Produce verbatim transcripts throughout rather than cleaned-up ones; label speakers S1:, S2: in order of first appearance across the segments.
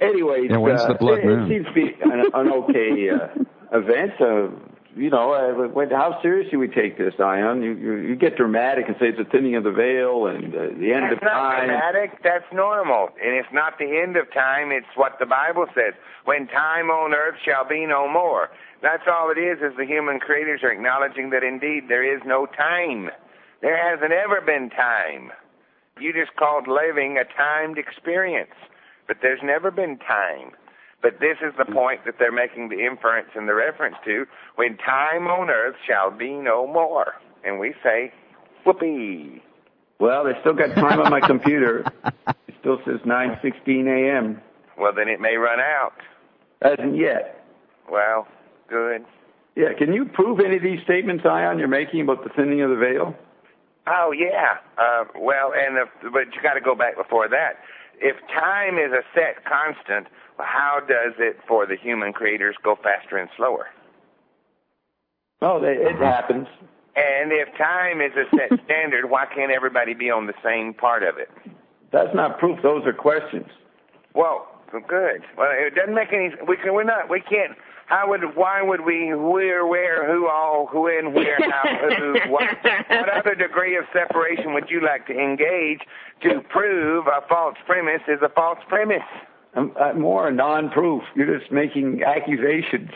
S1: Anyway,
S2: yeah, when's
S1: uh,
S2: the blood
S1: it,
S2: moon?
S1: it seems to be an, an okay uh, event. Uh, you know, uh, when, how seriously we take this, Ion? You, you you get dramatic and say it's a thinning of the veil and uh, the end
S3: That's
S1: of
S3: not
S1: time.
S3: dramatic. That's normal, and it's not the end of time. It's what the Bible says: "When time on earth shall be no more." That's all it is. Is the human creators are acknowledging that indeed there is no time. There hasn't ever been time. You just called living a timed experience, but there's never been time. But this is the point that they're making the inference and the reference to, when time on earth shall be no more. And we say, whoopee.
S1: Well, they still got time on my computer. It still says nine sixteen a.m.
S3: Well, then it may run out.
S1: Hasn't yet.
S3: Well, good.
S1: Yeah, can you prove any of these statements, Ion, you're making about the thinning of the veil?
S3: Oh, yeah. Uh, well, and if, but you got to go back before that. If time is a set constant, how does it for the human creators go faster and slower?
S1: Oh, they, it happens.
S3: And if time is a set standard, why can't everybody be on the same part of it?
S1: That's not proof. Those are questions.
S3: Well, good. Well, it doesn't make any. We can. We're not. We can't. How would? Why would we? Where? Where? Who? All? When? Where? How? Who? What? What other degree of separation would you like to engage to prove a false premise is a false premise?
S1: I'm, I'm more non-proof. You're just making accusations.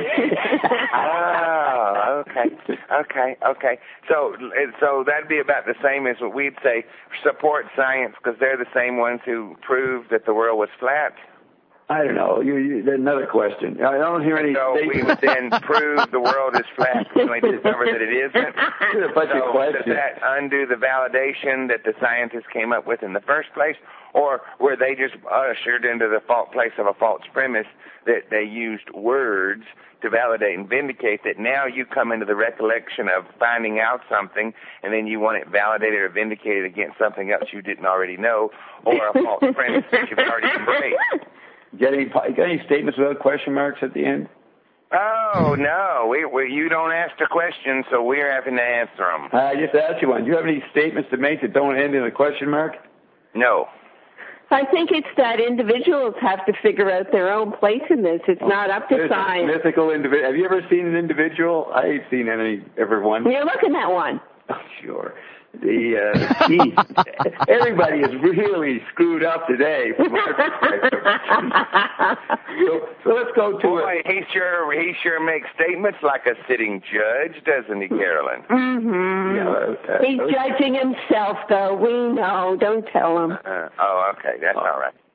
S3: Oh, okay, okay, okay. So, so that'd be about the same as what we'd say: support science, because they're the same ones who proved that the world was flat.
S1: I don't know. You, you, another question. I don't hear any.
S3: So we would then prove the world is flat when we discover that it isn't.
S1: A bunch
S3: so
S1: of questions.
S3: Does that undo the validation that the scientists came up with in the first place, or were they just ushered into the fault place of a false premise that they used words to validate and vindicate that now you come into the recollection of finding out something and then you want it validated or vindicated against something else you didn't already know, or a false premise that you've already embraced?
S1: Get any, get any statements without question marks at the end?
S3: Oh, no. We, we, you don't ask the question, so we're having to answer them.
S1: I just asked you one. Do you have any statements to make that don't end in a question mark?
S3: No.
S4: I think it's that individuals have to figure out their own place in this. It's oh, not up to
S1: There's
S4: science.
S1: Mythical individual. Have you ever seen an individual? I ain't seen any, ever one.
S4: You're looking at one.
S1: Oh, sure. The uh, geez, everybody is really screwed up today. From our perspective. so, so let's go to
S3: Boy,
S1: it.
S3: He sure he sure makes statements like a sitting judge, doesn't he, Carolyn?
S4: Mm-hmm.
S1: Yeah, uh,
S4: He's
S1: uh,
S4: judging himself, though. We know. Don't tell him.
S3: Uh, oh, okay. That's
S1: oh.
S3: all right.